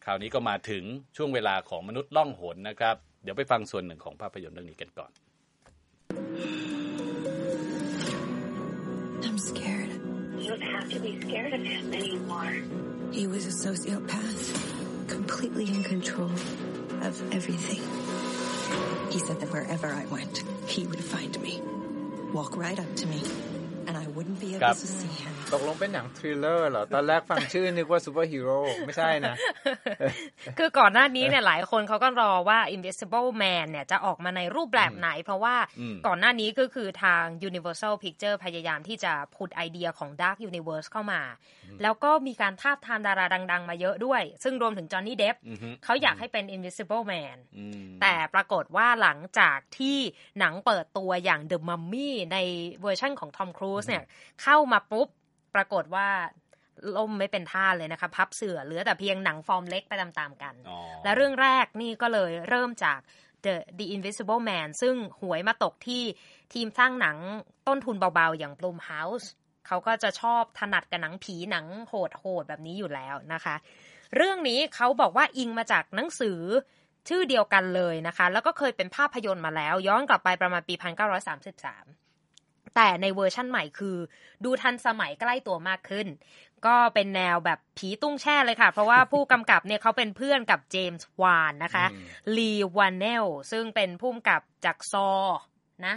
คราวนี้ก็มาถึงช่วงเวลาของมนุษย์ล่องหนนะครับเดี๋ยวไปฟังส่วนหนึ่งของภาพยนตร์เรื่องนี้กันก่อน I'm scared. You don't have to be scared of him anymore. He was a sociopath, completely in control of everything. He said that wherever I went, he would find me, walk right up to me, and I wouldn't be able to see him. ตกลงเป็นหนังทริลเลอร์เหรอตอนแรกฟังชื่อนึกว่าซูเปอร์ฮีโร่ไม่ใช่นะคือก่อนหน้านี้เนี่ยหลายคนเขาก็รอว่า Invisible Man เนี่ยจะออกมาในรูปแบบไหนเพราะว่าก่อนหน้านี้ก็คือทาง Universal Pictures พยายามที่จะพุทไอเดียของ Dark Universe เข้ามาแล้วก็มีการทาบทามดาราดังๆมาเยอะด้วยซึ่งรวมถึง Johnny Depp เขาอยากให้เป็น Invisible Man แต่ปรากฏว่าหลังจากที่หนังเปิดตัวอย่าง The Mummy ในเวอร์ชั่นของ Tom Cruise เนี่ยเข้ามาปุ๊บปรากฏว่าล่มไม่เป็นท่าเลยนะคะพับเสื่อเหลือแต่เพียงหนังฟอร์มเล็กไปตามๆกันและเรื่องแรกนี่ก็เลยเริ่มจาก The Invisible Man ซึ่งหวยมาตกที่ทีมสร้างหนังต้นทุนเบาๆอย่าง Blumhouse เขาก็จะชอบถนัดกับหนังผีหนังโหดๆแบบนี้อยู่แล้วนะคะเรื่องนี้เขาบอกว่าอิงมาจากหนังสือชื่อเดียวกันเลยนะคะแล้วก็เคยเป็นภาพยนตร์มาแล้วย้อนกลับไปประมาณปี1933แต่ในเวอร์ชั่นใหม่คือดูทันสมัยใกล้ตัวมากขึ้นก็เป็นแนวแบบผีตุ้งแช่เลยค่ะเพราะว่าผู้กำกับเนี่ยเขาเป็นเพื่อนกับเจมส์วานนะคะลีวานเนลซึ่งเป็นผู้กำกับจากซอนะ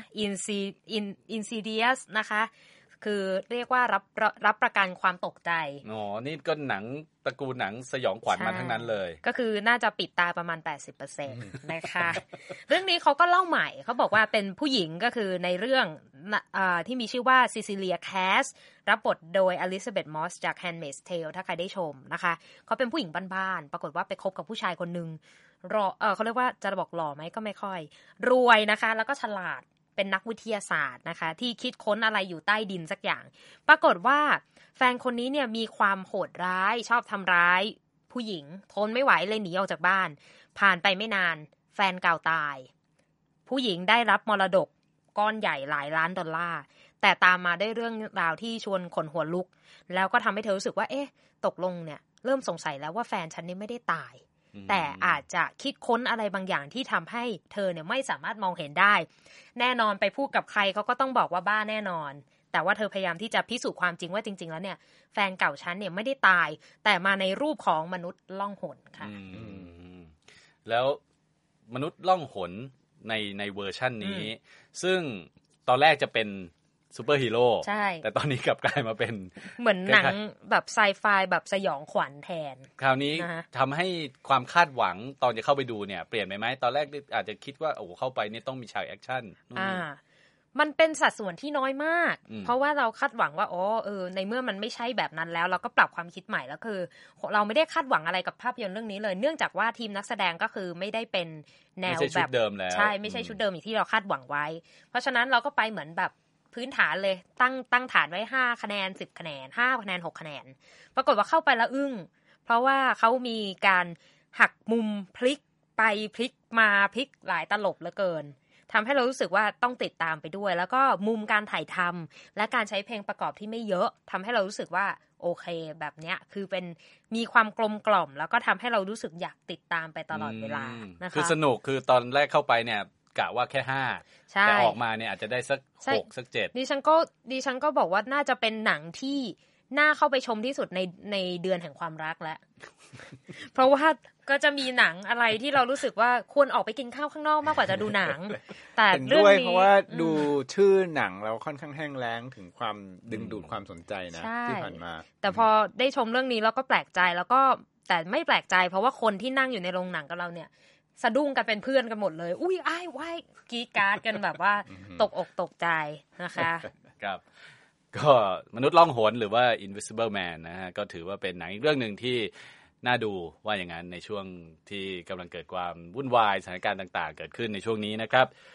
Insidious นะคะคือเรียกว่ารับประกันความตกใจอ๋อนี่ก็หนังตระกูลหนังสยองขวัญมาทั้งนั้นเลยก็คือน่าจะปิดตาประมาณ 80% นะคะเรื่องนี้เขาก็เล่าใหม่เขาบอกว่าเป็นผู้หญิงก็คือในเรื่องที่มีชื่อว่าซิซิเลียแคสรับบทโดยอลิซาเบธมอสจาก Handmaid's Tale ถ้าใครได้ชมนะคะเขาเป็นผู้หญิงบ้านๆปรากฏว่าไปคบกับผู้ชายคนนึงเขาเรียกว่าจะบอกหล่อไหมก็ไม่ค่อยรวยนะคะแล้วก็ฉลาดเป็นนักวิทยาศาสตร์นะคะที่คิดค้นอะไรอยู่ใต้ดินสักอย่างปรากฏว่าแฟนคนนี้เนี่ยมีความโหดร้ายชอบทำร้ายผู้หญิงทนไม่ไหวเลยหนีออกจากบ้านผ่านไปไม่นานแฟนเก่าตายผู้หญิงได้รับมรดกก้อนใหญ่หลายล้านดอลลาร์แต่ตามมาได้เรื่องราวที่ชวนขนหัวลุกแล้วก็ทำให้เธอรู้สึกว่าเอ๊ะตกลงเนี่ยเริ่มสงสัยแล้วว่าแฟนฉันนี่ไม่ได้ตายแต่อาจจะคิดค้นอะไรบางอย่างที่ทำให้เธอเนี่ยไม่สามารถมองเห็นได้แน่นอนไปพูดกับใครเขาก็ต้องบอกว่าบ้าแน่นอนแต่ว่าเธอพยายามที่จะพิสูจน์ความจริงว่าจริงๆแล้วเนี่ยแฟนเก่าฉันเนี่ยไม่ได้ตายแต่มาในรูปของมนุษย์ล่องหนค่ะแล้วมนุษย์ล่องหนในเวอร์ชั่นนี้ซึ่งตอนแรกจะเป็นซูเปอร์ฮีโร่แต่ตอนนี้กลับกลายมาเป็นเหมือนหนังแบบไซไฟแบบสยองขวัญแทนคราวนี้ทำให้ความคาดหวังตอนจะเข้าไปดูเนี่ยเปลี่ยนไปไหมตอนแรกอาจจะคิดว่าโอ้เข้าไปนี่ต้องมีฉากแอคชั่นมันเป็นสัดส่วนที่น้อยมากเพราะว่าเราคาดหวังว่าในเมื่อมันไม่ใช่แบบนั้นแล้วเราก็ปรับความคิดใหม่แล้วคือเราไม่ได้คาดหวังอะไรกับภาพยนตร์เรื่องนี้เลยเนื่องจากว่าทีมนักแสดงก็คือไม่ได้เป็นแนวแบบใช่ไม่ใช่ชุดเดิมอย่างที่เราคาดหวังไว้เพราะฉะนั้นเราก็ไปเหมือนแบบพื้นฐานเลยตั้งฐานไว้5คะแนน10คะแนน5คะแนน6คะแนนปรากฏว่าเข้าไปแล้วอึ้งเพราะว่าเขามีการหักมุมพลิกไปพลิกมาพลิกหลายตลบเหลือเกินทำให้เรารู้สึกว่าต้องติดตามไปด้วยแล้วก็มุมการถ่ายทำและการใช้เพลงประกอบที่ไม่เยอะทำให้เรารู้สึกว่าโอเคแบบเนี้ยคือเป็นมีความกลมกล่อมแล้วก็ทำให้เรารู้สึกอยากติดตามไปตลอดเวลานะคะคือสนุกคือตอนแรกเข้าไปเนี่ยกะว่าแค่5แต่ออกมาเนี่ยอาจจะได้สัก6สัก7 ดิฉันก็บอกว่าน่าจะเป็นหนังที่น่าเข้าไปชมที่สุดในเดือนแห่งความรักแล้ว เพราะว่าก็จะมีหนังอะไรที่เรารู้สึกว่าควรออกไปกินข้าวข้างนอกมากกว่าจะดูหนังแต่เรื่องนี้เพราะว่าดูชื่อหนังแล้วค่อนข้างแห้งแล้งถึงความดึงดูดความสนใจนะที่ผ่านมาแต่พอได้ชมเรื่องนี้แล้วก็แปลกใจแล้วก็แต่ไม่แปลกใจเพราะว่าคนที่นั่งอยู่ในโรงหนังกับเราเนี่ยสะดุ้งกันเป็นเพื่อนกันหมดเลยอุ้ยอ้ายว้ายกรี๊ดกราดกันแบบว่าตกอกตกใจนะคะครับก็มนุษย์ล่องหนหรือว่า Invisible Man นะฮะก็ถือว่าเป็นหนังอีกเรื่องนึงที่น่าดูว่าอย่างนั้นในช่วงที่กำลังเกิดความวุ่นวายสถานการณ์ต่างๆเกิดขึ้นในช่วงนี้นะครับ